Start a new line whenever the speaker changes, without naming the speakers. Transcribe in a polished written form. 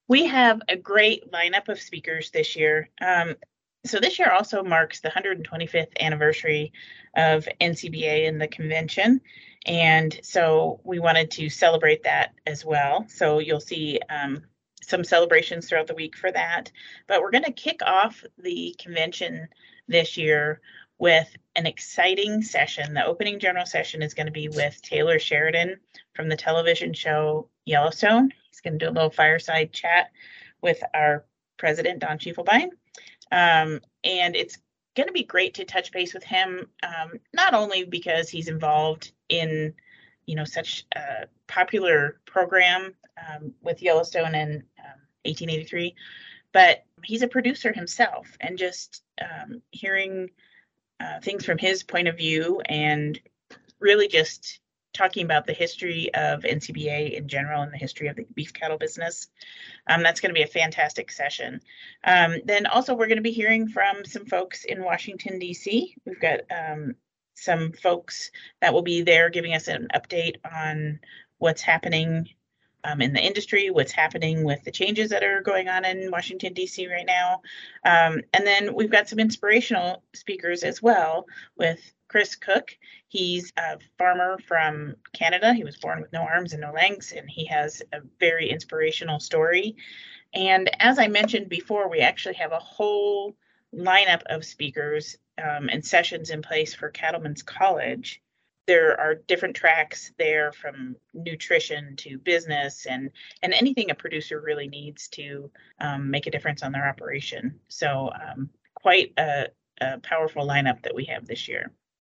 We have a great lineup of speakers this year. So this year also marks the 125th anniversary of NCBA and the convention. And so we wanted to celebrate that as well. So you'll see some celebrations throughout the week for that. But we're going to kick off the convention this year with an exciting session. The opening general session is going to be with Taylor Sheridan from the television show Yellowstone. He's going to do a little fireside chat with our president, Don Schiefelbein. And it's going to be great to touch base with him, not only because he's involved in, such a popular program with Yellowstone in 1883, but he's a producer himself, and just hearing things from his point of view, and really just talking about the history of NCBA in general and the history of the beef cattle business. That's going to be a fantastic session. Then also we're going to be hearing from some folks in Washington, D.C. We've got some folks that will be there giving us an update on what's happening in the industry, what's happening with the changes that are going on in Washington, D.C. right now. And then we've got some inspirational speakers as well with Chris Cook. He's a farmer from Canada. He was born with no arms and no legs, and he has a very inspirational story. And as I mentioned before, we actually have a whole lineup of speakers and sessions in place for Cattlemen's College. There are different tracks there, from nutrition to business and anything a producer really needs to make a difference on their operation. So quite a powerful lineup that we have this year.